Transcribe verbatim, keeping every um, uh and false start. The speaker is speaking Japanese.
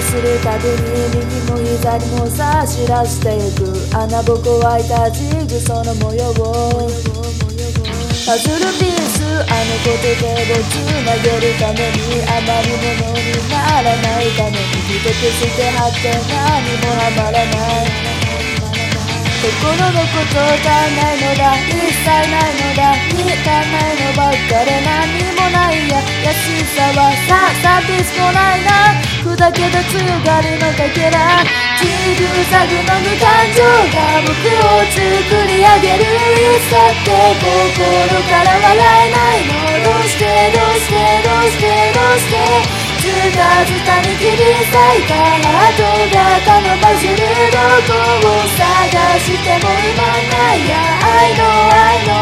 するたびに右も左も差し出していく穴ぼこ開いたジグソの模様パズルピースあの子と手をつなげるためにあまりものにならないために一つしてはって何もはまらない心のことを考えのだ一切ないのだ見たないのばっかで何もないや優しさはさサービスもないな砕けた強がりのかけらジグザグの無感情が僕を作り上げるいつだって心から笑えないのどうしてどうしてどうしてどうしてずたずたに切り裂いたハート型のパズルどこを探しても埋まんないや I know I know